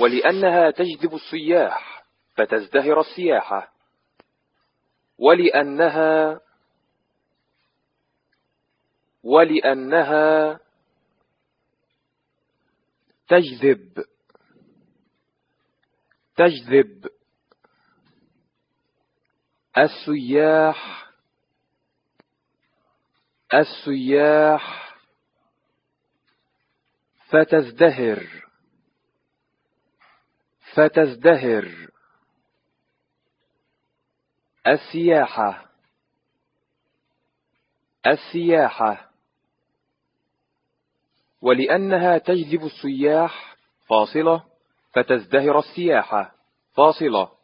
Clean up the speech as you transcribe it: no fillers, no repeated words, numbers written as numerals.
ولأنها تجذب السياح فتزدهر السياحة. ولأنها تجذب السياح فتزدهر السياحة. ولأنها تجذب السياح فاصلة فتزدهر السياحة فاصلة.